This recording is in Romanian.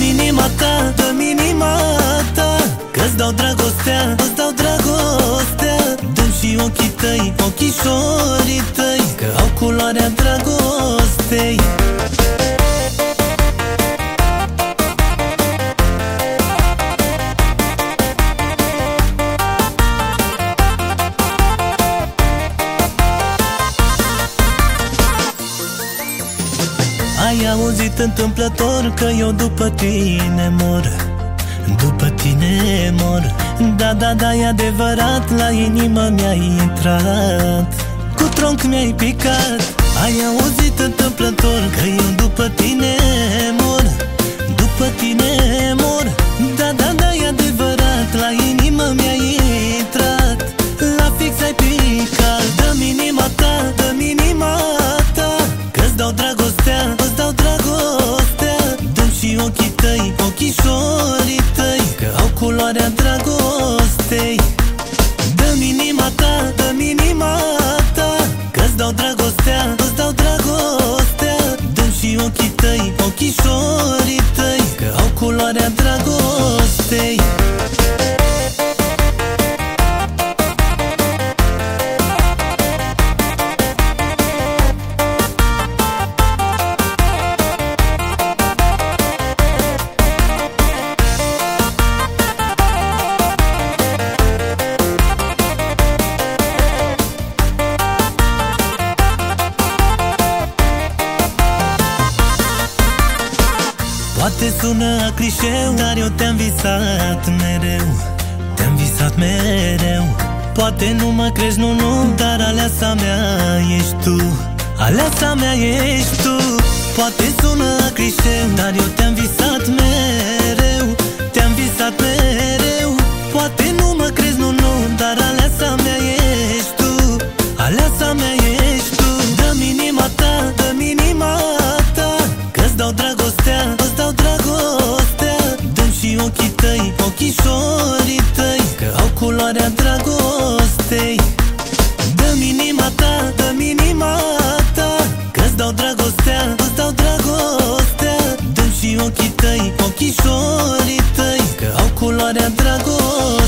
Dă-mi inima ta, dă-mi inima ta, că-ți dau dragostea, îți dau dragostea. Dă-mi și ochii tăi, ochișorii tăi, că au culoarea dragostei. Ai auzit întâmplător că eu după tine mor, după tine mor. Da, da, da, e adevărat, la inimă mi-ai intrat, cu tronc mi-ai picat. Ai auzit întâmplător că eu după tine mor, după tine mor. Da, da, da, e adevărat, la inimă mi-ai intrat, la fix ai picat. Dă-mi inima ta, dă-mi inima ta, că-ți dau dragostea, îți dau dragostea. Dă-mi și ochii tăi, ochișorii tăi, că au culoarea dragostei. Dă-mi inima ta, dă-mi inima ta, că-ți dau dragostea, îți dau dragostea. Dă-mi și ochii tăi, ochișorii tăi, că au culoarea dragostei. Poate sună clișeu, dar eu te-am visat mereu, te-am visat mereu. Poate nu mă crezi, nu, nu, dar aleasa mea ești tu, aleasa mea ești tu. Poate sună clișeu, dar eu te-am visat mereu, te-am visat mereu. Poate nu mă crezi, nu, nu, dar aleasa mea ești tu, aleasa mea ești tu. Dă-mi inima ta, dă-mi inima ta, că-ți dau dragostea, îți dau dragostea. Dă-mi și ochii tăi, ochișorii tăi, că au culoarea dragostei. Dă-mi inima ta, dă-mi inima ta, că-ți dau dragostea, îți dau dragostea. Dă-mi și ochii tăi, ochișorii tăi, că au culoarea dragostei.